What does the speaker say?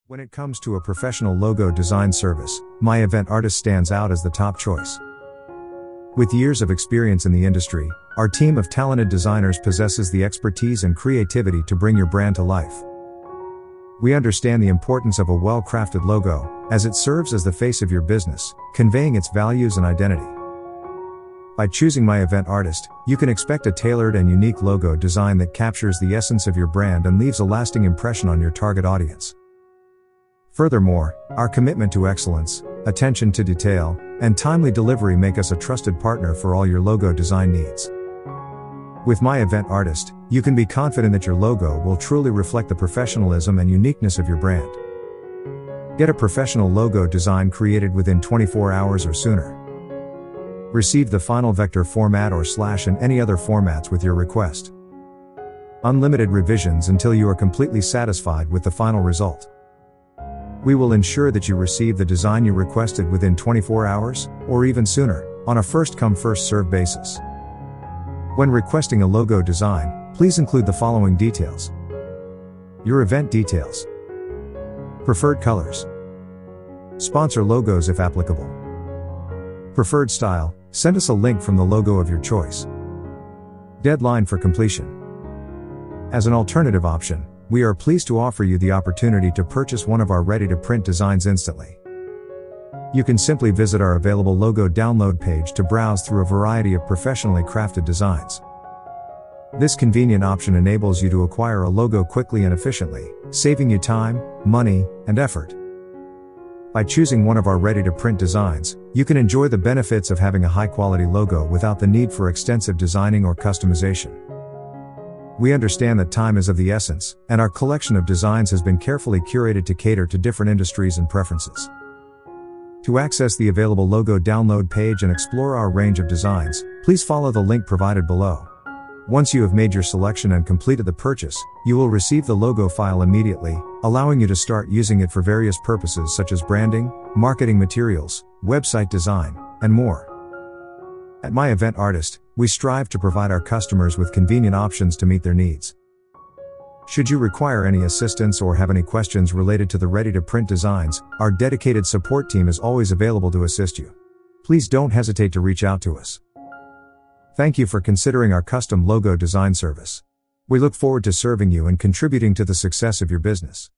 When it comes to a professional logo design service, My Event Artist stands out as the top choice. With years of experience in the industry, our team of talented designers possesses the expertise and creativity to bring your brand to life. We understand the importance of a well-crafted logo, as it serves as the face of your business, conveying its values and identity. By choosing My Event Artist, you can expect a tailored and unique logo design that captures the essence of your brand and leaves a lasting impression on your target audience. Furthermore, our commitment to excellence, attention to detail, and timely delivery make us a trusted partner for all your logo design needs. With My Event Artist, you can be confident that your logo will truly reflect the professionalism and uniqueness of your brand. Get a professional logo design created within 24 hours or sooner. Receive the final vector format or slash and any other formats with your request. Unlimited revisions until you are completely satisfied with the final result. We will ensure that you receive the design you requested within 24 hours, or even sooner, on a first-come first-served basis. When requesting a logo design, please include the following details. Your event details. Preferred colors. Sponsor logos if applicable. Preferred style, send us a link from the logo of your choice. Deadline for completion. As an alternative option, we are pleased to offer you the opportunity to purchase one of our ready-to-print designs instantly. You can simply visit our available logo download page to browse through a variety of professionally crafted designs. This convenient option enables you to acquire a logo quickly and efficiently, saving you time, money, and effort. By choosing one of our ready-to-print designs, you can enjoy the benefits of having a high-quality logo without the need for extensive designing or customization. We understand that time is of the essence, and our collection of designs has been carefully curated to cater to different industries and preferences. To access the available logo download page and explore our range of designs, please follow the link provided below. Once you have made your selection and completed the purchase, you will receive the logo file immediately, allowing you to start using it for various purposes such as branding, marketing materials, website design, and more. At My Event Artist, we strive to provide our customers with convenient options to meet their needs. Should you require any assistance or have any questions related to the ready-to-print designs, our dedicated support team is always available to assist you. Please don't hesitate to reach out to us. Thank you for considering our custom logo design service. We look forward to serving you and contributing to the success of your business.